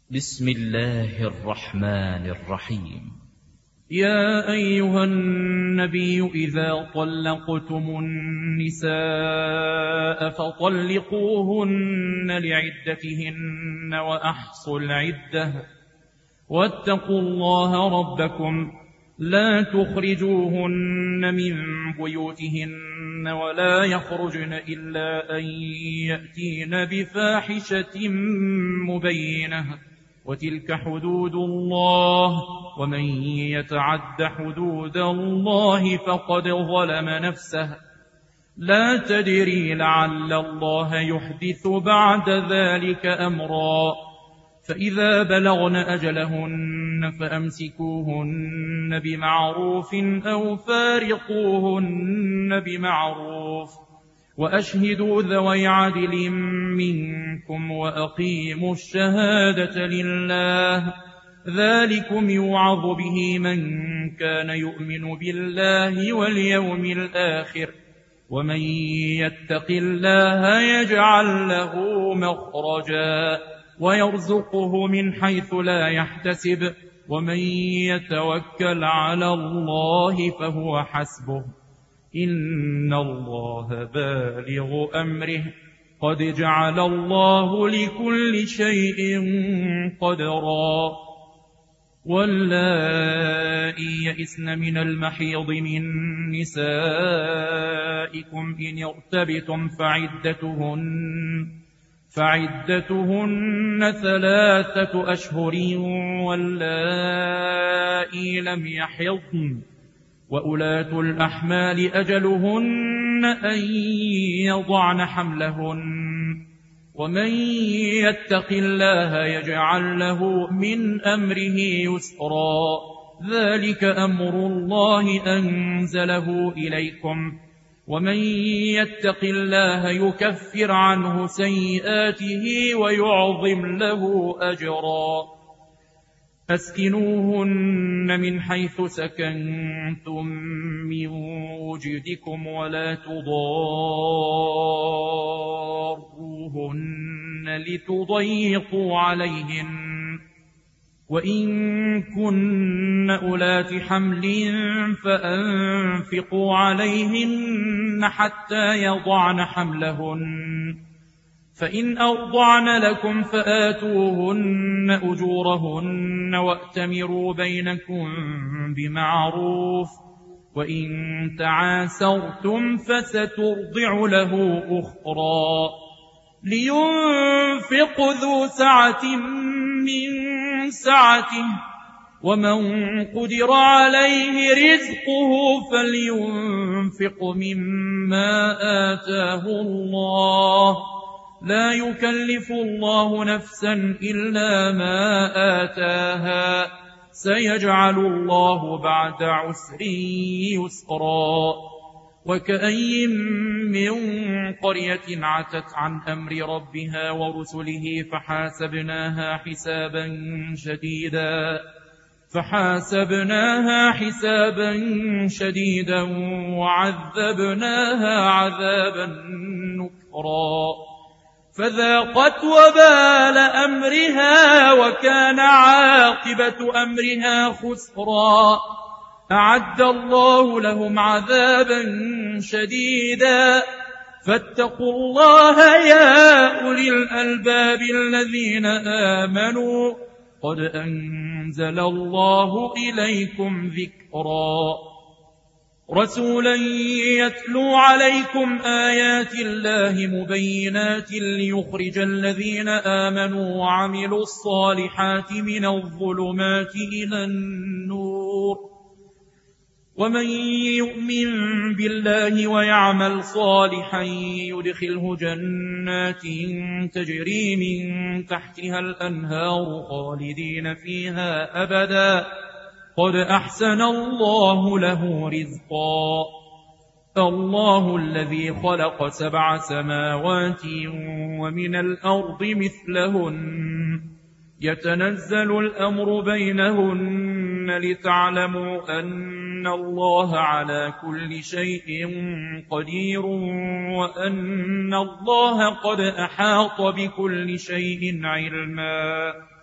بسم الله الرحمن الرحيم. يا أيها النبي إذا طلقتم النساء فطلقوهن لعدتهن وأحصوا العدة واتقوا الله ربكم لا تخرجوهن من بيوتهن ولا يخرجن إلا أن يأتين بفاحشة مبينة وتلك حدود الله ومن يتعد حدود الله فقد ظلم نفسه لا تدري لعل الله يحدث بعد ذلك أمرا فإذا بلغن أجلهن فأمسكوهن بمعروف أو فارقوهن بمعروف وأشهدوا ذوي عدل منكم وأقيموا الشهادة لله ذلكم يوعظ به من كان يؤمن بالله واليوم الآخر ومن يتق الله يجعل له مخرجا ويرزقه من حيث لا يحتسب ومن يتوكل على الله فهو حسبه إن الله بالغ أمره قد جعل الله لكل شيء قدرا واللائي يئسن من المحيض من نسائكم إن ارتبتم فعدتهن 3 أشهر واللائي لم يحضن وأولاة الأحمال أجلهن أن يضعن حملهن ومن يتق الله يجعل له من أمره يسرا ذلك أمر الله أنزله إليكم ومن يتق الله يكفر عنه سيئاته ويعظم له أجرا أسكنوهن من حيث سكنتم من وجدكم ولا تضاروهن لتضيقوا عليهن وإن كن أولات حمل فأنفقوا عليهن حتى يضعن حملهن فإن أرضعن لكم فآتوهن أجورهن وأتمروا بينكم بمعروف وإن تعاسرتم فسترضع له أخرى لينفق ذو سعة من سعته ومن قدر عليه رزقه فلينفق مما آتاه الله لا يكلف الله نفسا إلا ما آتاها سيجعل الله بعد عسر يسرا وكأي من قرية عتت عن أمر ربها ورسله فحاسبناها حسابا شديدا وعذبناها عذابا نكرا فذاقت وبال أمرها وكان عاقبة أمرها خسرا أعد الله لهم عذابا شديدا فاتقوا الله يا أولي الألباب الذين آمنوا قد أنزل الله إليكم ذكرا رسولا يتلو عليكم آيات الله مبينات ليخرج الذين آمنوا وعملوا الصالحات من الظلمات إلى النور ومن يؤمن بالله ويعمل صالحا يدخله جنات تجري من تحتها الأنهار خالدين فيها أبدا قد أحسن الله له رزقا الله الذي خلق 7 سماوات ومن الأرض مثلهن يتنزل الأمر بينهن لتعلموا أن الله على كل شيء قدير وأن الله قد أحاط بكل شيء علما